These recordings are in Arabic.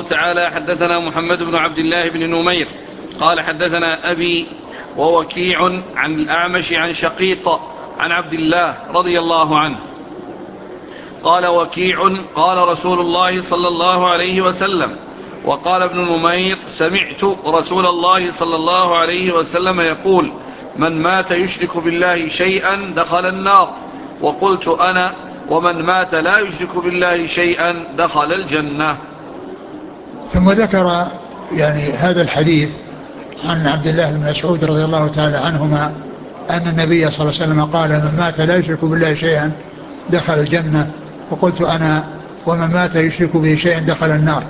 تعالى: حدثنا محمد بن عبد الله بن نمير قال حدثنا أبي ووكيع عن الأعمش عن شقيق عن عبد الله رضي الله عنه قال وكيع: قال رسول الله صلى الله عليه وسلم. وقال ابن نمير: سمعت رسول الله صلى الله عليه وسلم يقول: من مات يشرك بالله شيئا دخل النار. وقلت أنا: ومن مات لا يشرك بالله شيئا دخل الجنة. ثم ذكر يعني هذا الحديث عن عبد الله بن مسعود رضي الله تعالى عنهما أن النبي صلى الله عليه وسلم قال: من مات لا يشرك بالله شيئا دخل الجنة. وقلت أنا: ومن مات يشرك به شيئا دخل النار.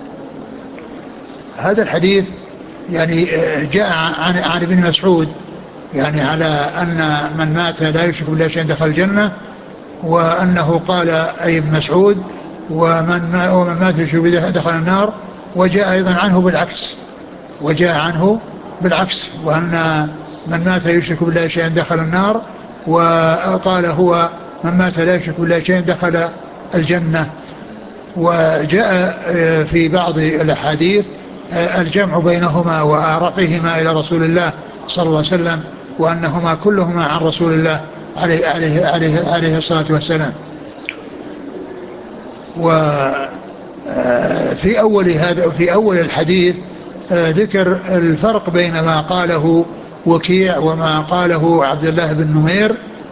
هذا الحديث يعني جاء عن ابن مسعود يعني على أن من مات لا يشرك بالله شيئا دخل الجنة، وأنه قال أي ابن مسعود: ومن مات يشرك به دخل النار. وجاء أيضا عنه بالعكس وأن من مات يشرك بالله شيئا دخل النار، وقال هو: من مات لا يشرك بالله شيئا دخل الجنة. وجاء في بعض الأحاديث الجمع بينهما ورفعهما إلى رسول الله صلى الله عليه وسلم، وأنهما كلهما عن رسول الله عليه الصلاة والسلام. وفي أول الحديث ذكر الفرق بين ما قاله وكيع وما قاله عبد الله بن نمير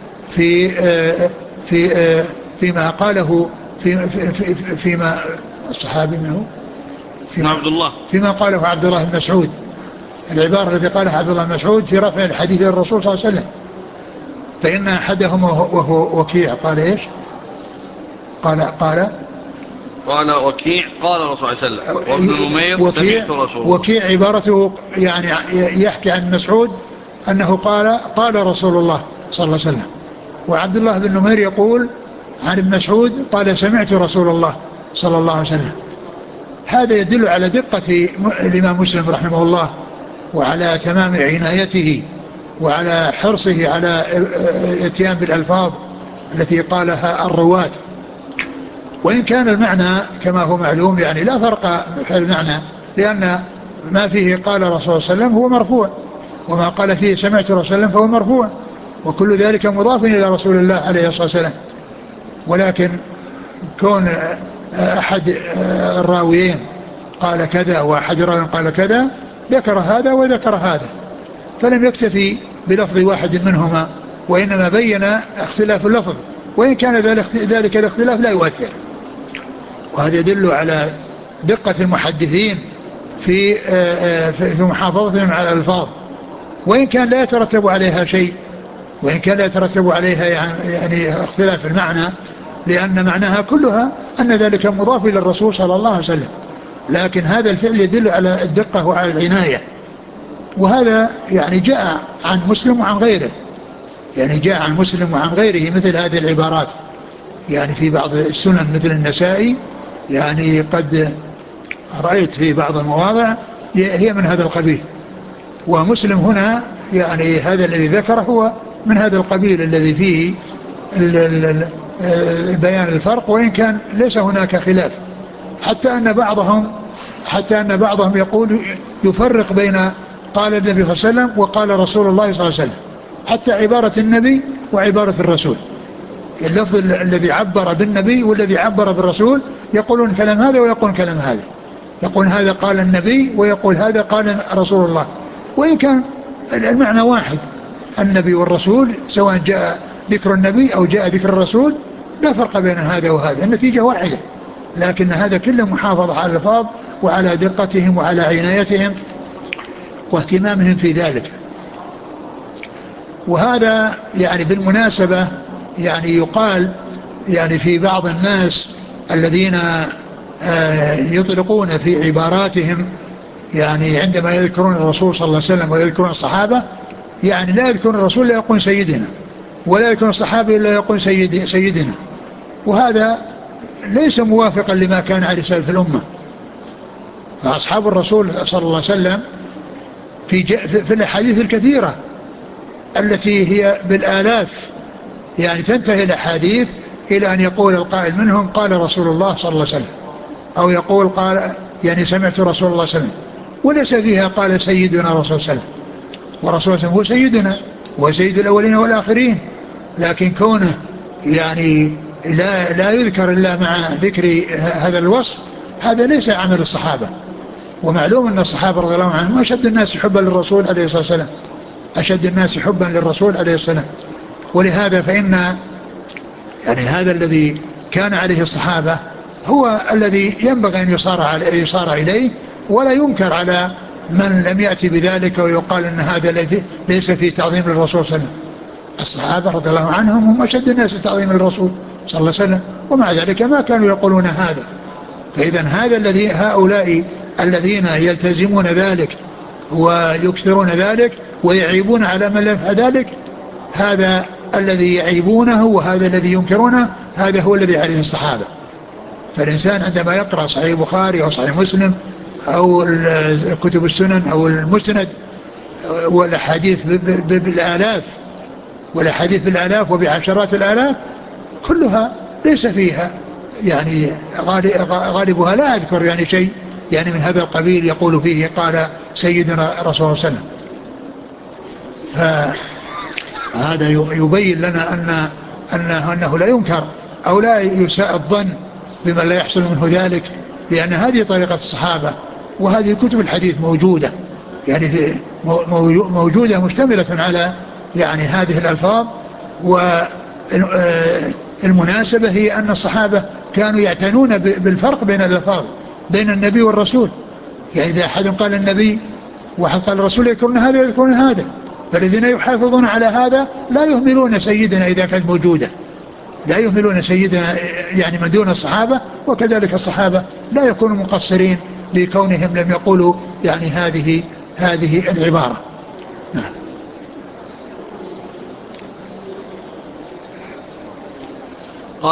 فيما قاله فيما الصحابي منه فيما قاله عبد الله بن مسعود، العبارة التي قالها عبد الله بن مسعود في رفع الحديث للرسول صلى الله عليه وسلم. فإن أحدهما وهو وكيع قال إيش؟ قال وكيع قال الرسول صلى الله عليه وسلم، وابن نمير سمعت رسول. وكيع عبارته يعني يحكي عن مسعود أنه قال رسول الله صلى الله عليه وسلم، وعبد الله بن نمير يقول عن ابن مسعود قال سمعت رسول الله صلى الله عليه وسلم. هذا يدل على دقة الإمام مسلم رحمه الله، وعلى تمام عنايته، وعلى حرصه على اتيان بالألفاظ التي قالها الرواة. وإن كان المعنى كما هو معلوم يعني لا فرق في المعنى، لأن ما فيه قال رسول الله صلى الله عليه وسلم هو مرفوع، وما قال فيه سمعت رسول الله صلى الله عليه وسلم فهو مرفوع، وكل ذلك مضاف إلى رسول الله عليه الصلاة والسلام. ولكن كون أحد الراويين قال كذا وأحد الراويين قال كذا، ذكر هذا وذكر هذا، فلم يكتفي بلفظ واحد منهما، وإنما بين اختلاف اللفظ، وإن كان ذلك الاختلاف لا يؤثر. وهذا يدل على دقة المحدثين في محافظتهم على الألفاظ، وإن كان لا يترتب عليها شيء، وإن كان لا يترتب عليها يعني اختلاف المعنى، لأن معناها كلها أن ذلك مضاف إلى الرسول صلى الله عليه وسلم. لكن هذا الفعل يدل على الدقة وعلى العناية. وهذا يعني جاء عن مسلم وعن غيره، يعني جاء عن مسلم وعن غيره مثل هذه العبارات، يعني في بعض السنن مثل النسائي يعني قد رأيت في بعض المواضع هي من هذا القبيل. ومسلم هنا يعني هذا الذي ذكره هو من هذا القبيل الذي فيه بيان الفرق، وإن كان ليس هناك خلاف، حتى أن بعضهم يقول يفرق بين قال النبي صلى الله عليه وسلم وقال رسول الله صلى الله عليه وسلم، حتى عبارة النبي وعبارة الرسول، اللفظ الذي عبر بالنبي والذي عبر بالرسول يقولون كلام هذا ويقول كلام هذا، يقول هذا قال النبي ويقول هذا قال رسول الله، وإن كان المعنى واحد، النبي والرسول سواء جاء ذكر النبي أو جاء ذكر الرسول لا فرق بين هذا وهذا، النتيجة واحدة، لكن هذا كله محافظة على الألفاظ وعلى دقتهم وعلى عنايتهم واهتمامهم في ذلك. وهذا يعني بالمناسبة يعني يقال يعني في بعض الناس الذين يطلقون في عباراتهم يعني عندما يذكرون الرسول صلى الله عليه وسلم ويذكرون الصحابة، يعني لا يذكرون الرسول لا يقول سيدنا، ولا يذكرون الصحابة إلا يقول سيدنا، وهذا ليس موافقا لما كان عليه سلف الأمة. فأصحاب الرسول صلى الله عليه وسلم في الأحاديث الكثيرة التي هي بالآلاف يعني تنتهي الأحاديث إلى أن يقول القائل منهم قال رسول الله صلى الله عليه وسلم، أو يقول يعني سمعت رسول الله صلى الله عليه وسلم، وليس فيها قال سيدنا رسول الله، ورسول الله هو سيدنا وسيد الأولين والآخرين. لكن كونه يعني لا يذكر إلا مع ذكر هذا الوصف، هذا ليس عمل الصحابة. ومعلوم أن الصحابة رضي الله عنهم أشد الناس حبا للرسول عليه الصلاة والسلام، أشد الناس حبا للرسول عليه الصلاة والسلام. ولهذا فإن يعني هذا الذي كان عليه الصحابة هو الذي ينبغي أن يصار إليه، ولا ينكر على من لم يأتي بذلك ويقال أن هذا ليس فيه تعظيم للرسول صلى الله عليه وسلم. الصحابة رضي الله عنهم هم أشد الناس تعظيم للرسول صلى الله عليه وسلم، ومع ذلك ما كانوا يقولون هذا. فإذا هذا الذي هؤلاء الذين يلتزمون ذلك ويكثرون ذلك ويعيبون على من لم يفعل ذلك، هذا الذي يعيبونه وهذا الذي ينكرونه هذا هو الذي عليه الصحابة. فالإنسان عندما يقرأ صحيح البخاري أو صحيح مسلم أو كتب السنن أو المسند والأحاديث بالآلاف وبعشرات الآلاف، كلها ليس فيها يعني غالبها لا أذكر يعني شيء يعني من هذا القبيل يقول فيه قال سيدنا رسول الله صلى الله عليه وسلم. فهذا يبين لنا أنه لا ينكر أو لا يساء الظن بمن لا يحصل منه ذلك، لأن هذه طريقة الصحابة، وهذه كتب الحديث موجودة يعني موجودة مشتملة على يعني هذه الألفاظ. والمناسبة هي أن الصحابة كانوا يعتنون بالفرق بين الألفاظ بين النبي والرسول. يعني إذا أحد قال النبي وأحد قال الرسول يذكرون هذا ويذكرون هذا، فالذين يحافظون على هذا لا يهملون سيدنا إذا كانت موجودة، لا يهملون سيدنا يعني من دون الصحابة، وكذلك الصحابة لا يكونوا مقصرين لكونهم لم يقولوا يعني هذه العبارة.